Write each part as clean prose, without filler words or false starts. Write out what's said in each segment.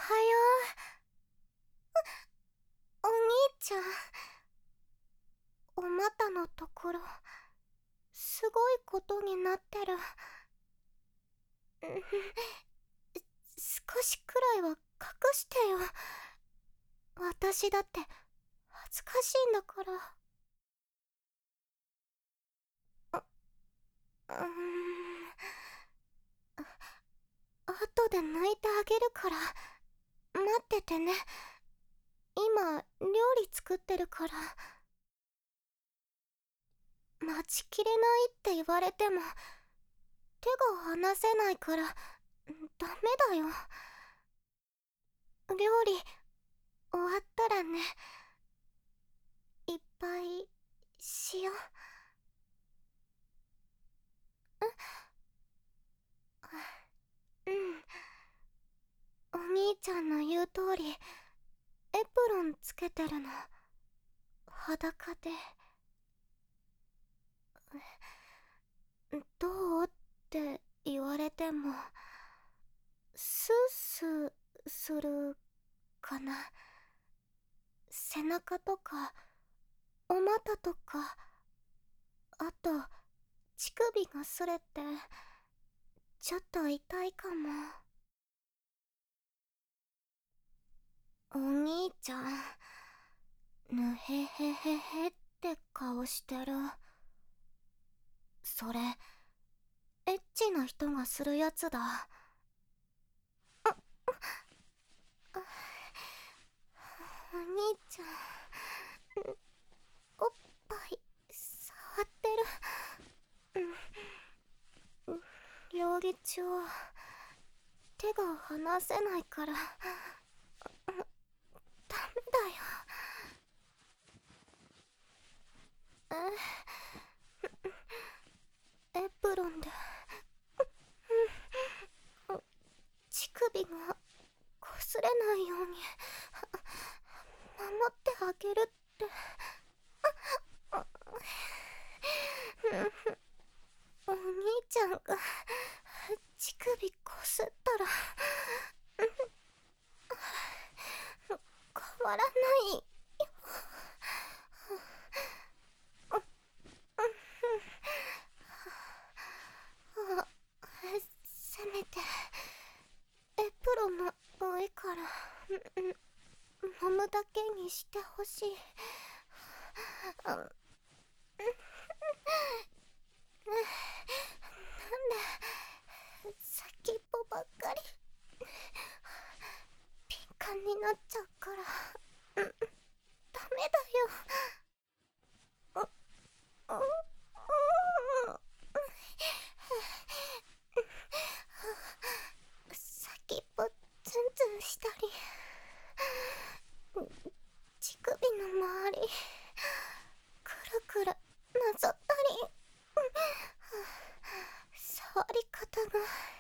お兄ちゃん、お股のところすごいことになってる。少しくらいは隠してよ。私だって恥ずかしいんだから。うーん、後で抜いてあげるから待っててね。今料理作ってるから。待ちきれないって言われても手が離せないからダメだよ。料理終わったらね、いっぱいしよう。うん。お兄ちゃんの言う通りエプロンつけてるの。裸で。どうって言われてもスースーするかな。背中とかお股とか、あと乳首が擦れてちょっと痛いかも。お兄ちゃん、ぬへへへへって顔してる。それエッチな人がするやつだ。お兄ちゃん、おっぱい触ってる。料理中手が離せないからダメだよ。エプロンで乳首が擦れないように守ってあげるって。お兄ちゃんが乳首こすったら変わらないよ。せめてエプロンの上から揉むだけにしてほしい。なんで先っぽばっかり敏感になっちゃうからダメだよ。先っぽツンツンしたり乳首の周りくるくるなぞったり、触り方が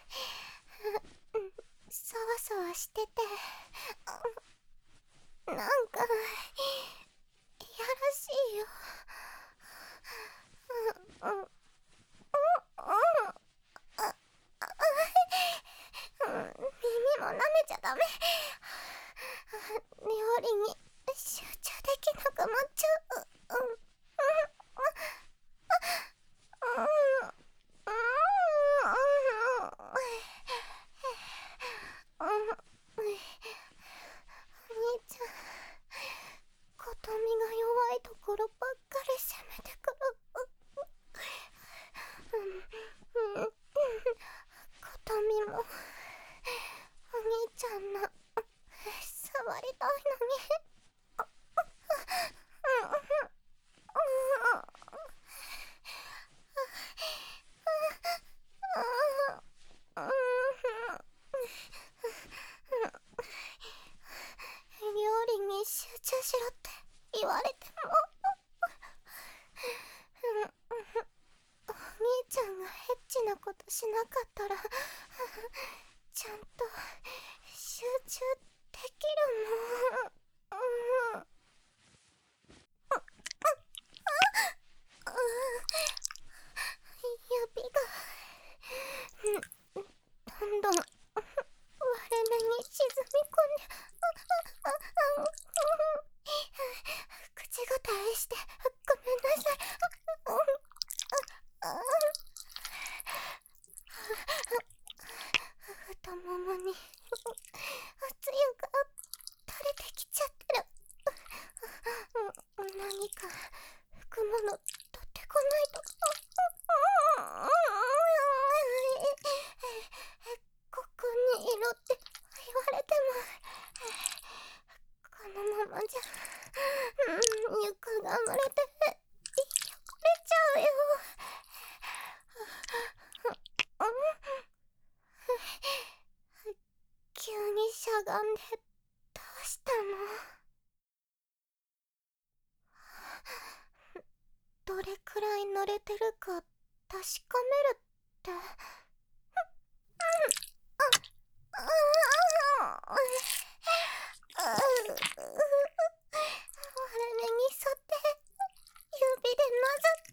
そわそわしててなんかいやらしいよ。耳も舐めちゃダメ。料理に集中できなくなっちゃう。お兄ちゃん、琴美が弱いところばっかり攻めてくる。琴美もお兄ちゃんの触りたいのに。料理に集中しろって言われてもお兄ちゃんがエッチなことしなかったらちゃんと集中できるの。指がどんどん割れ目に沈み込んでしゃがんでどうしたの？どれくらい濡れてるか確かめるって。割れ目に沿って指でなぞって、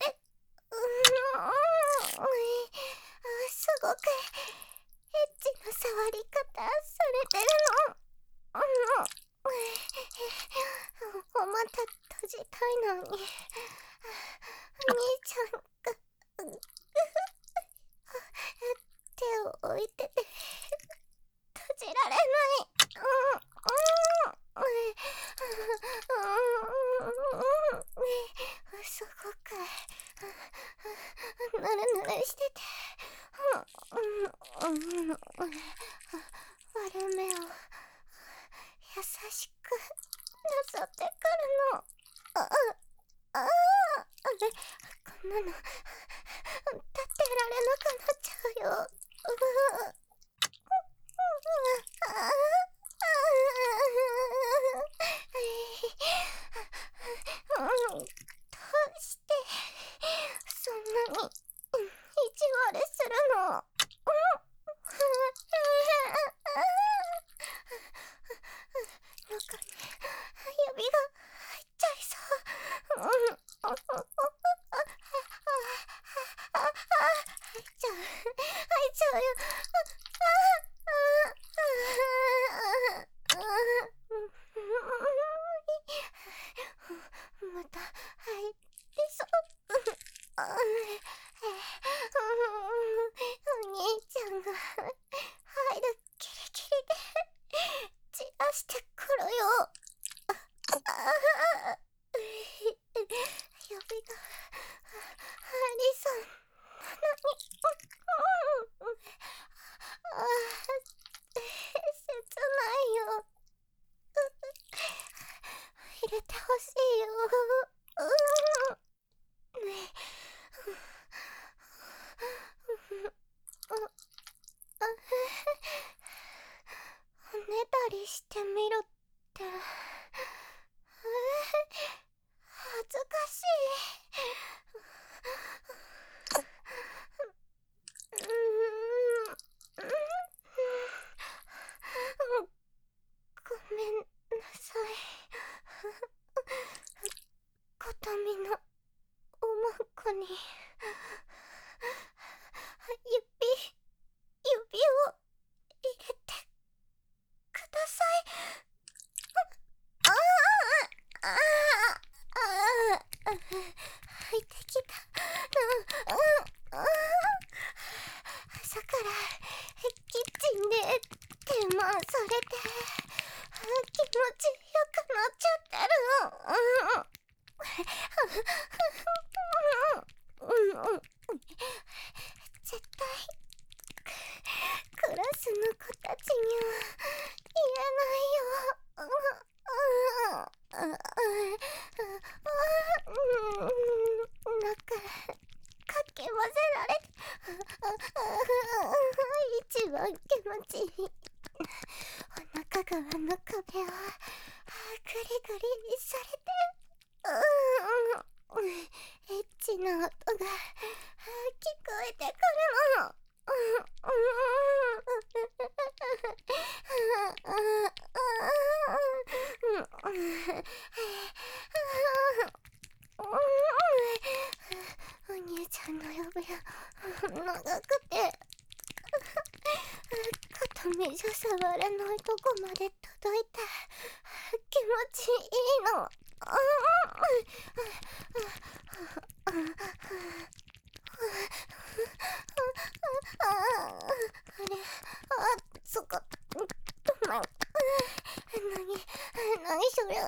すごくエッチな触り方されてるの。おまた閉じたいのに、兄ちゃんが手を置いてて閉じられない。すごくぬるぬるしてて、割れ目を優しくなぞってくるの。こんなの立ってられなくなっちゃうよ。どうしてそんなに意地悪するの？中に指が入っちゃいそう。入っちゃうよ。また入りそう。お兄ちゃんが入るギリギリで散らしてくるよ。指が入りそうなのに。切ないよ。入れてほしいよ。おねだりしてみるって。恥ずかしい。ごめんなさい。琴美のおまんこに指を入れてください。入ってきた。朝からキッチンで手回されて気持ちよくなっちゃってる。絶対クラスの子たちには言えないよ。なんかかき混ぜられて一番気持ちいい。お腹側の壁をグリグリされて、エッチな音が聞こえてくるの。お兄ちゃんの指が長くて片目じゃ触れないとこまで届いて気持ちいいの。そこごめん。何それ。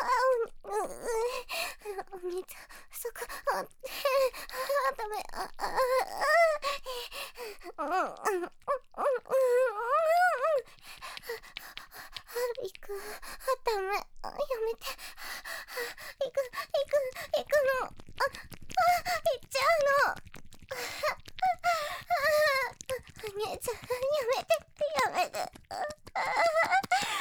お兄ちゃんそこダメ。行く。ダメ。やめて。行くの。行っちゃうの。お兄ちゃんやめて。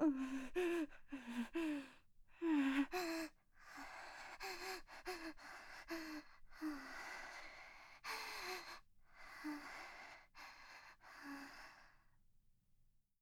うん。